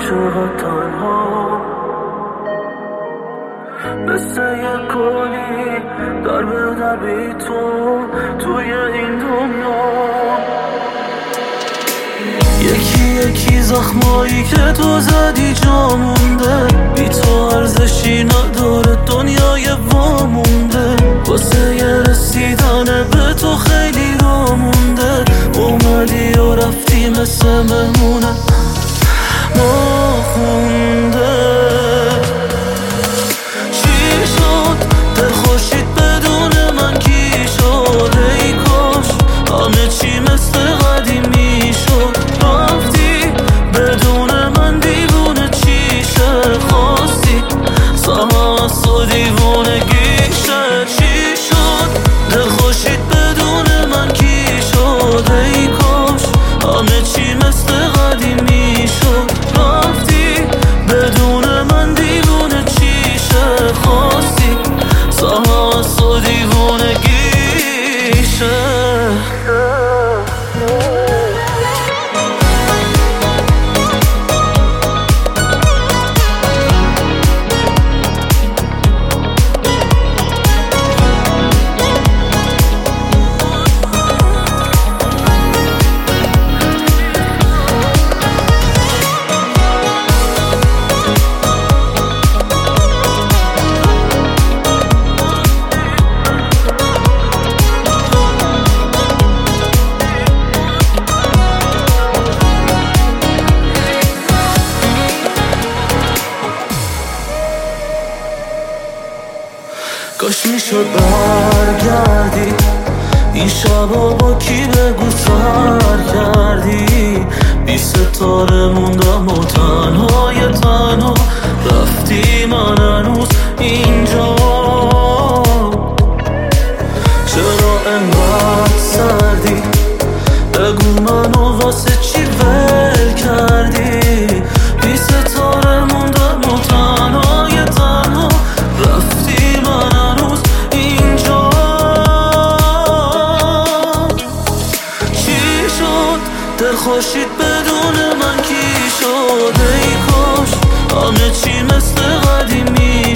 چقدر تنها مثل یک گلی در به در بی توی این دنیا. یکی یکی زخمایی که تو زدی جا مونده، بی تو ارزشی نداره دنیای وامونده. واسه یه رسیدن به تو خیلی را مونده، اومدی و رفتی مثل مهمونه ما خونده. چی شد دل خوشید بدون من کی شد؟ ای کاش همه چی مثل قدیمی شد. رفتی بدون من دیوونه چیشه، خواستی سمس و دیوونگیشه. چی شد دل خوشید بدون من کی شد؟ ای کاش همه چی مثل قدیمی شد. رفتی بدون من دیوونه چیشه، خواستی سمس و دیوونگیشه. کاش میشد برگردی این شبا با کی بگو سر کردی. بی ستاره موندم و تنهای تنها رفتی، من هنوز اینجا. چرا انقدر سردی؟ بگو منو واسه چی ول کردی؟ بی ستاره موندم و تنهای تنها رفتی، من هنوز اینجا. چی شد دل خوشید بدون من کی شد؟ ای کاش همه چی مثل قدیمی